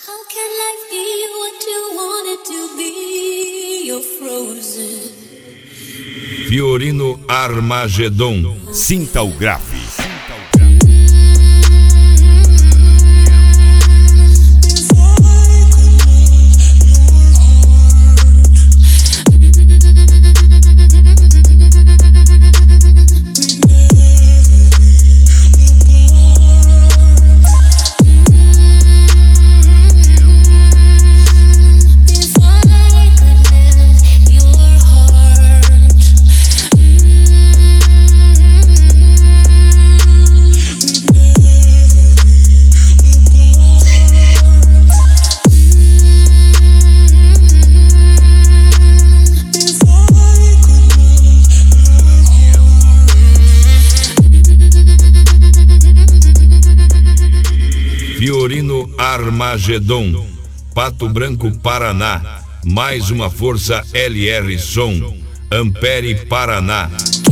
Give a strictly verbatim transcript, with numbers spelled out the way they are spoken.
How can life be what you want it to be? You're frozen. Fiorino Armagedon. Sinta o grave. Fiorino Armagedon, Pato Branco, Paraná. Mais uma força L R Som, Ampere, Paraná.